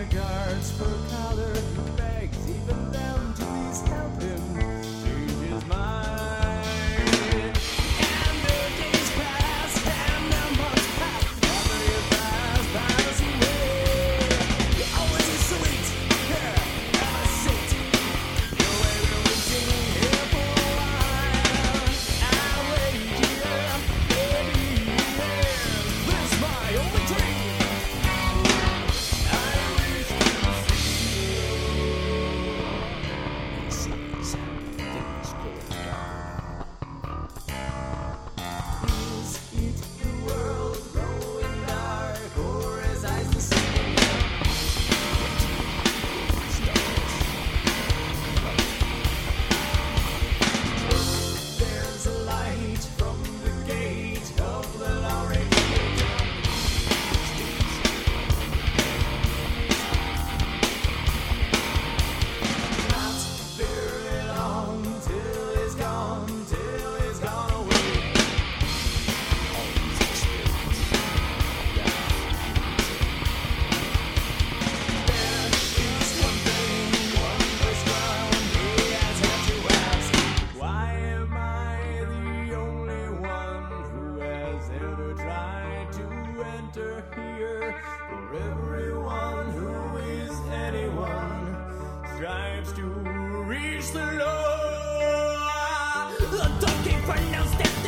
Guards for collar, he begs even them to please help him change his mind. And the days pass, and the months pass, and the years pass away. Always a sweet, yeah, and a seat. The way we're waiting here for a while. I wait here, baby, yeah. This my only dream. Here for everyone who is anyone strives to reach the Lord. The donkey pronounced it.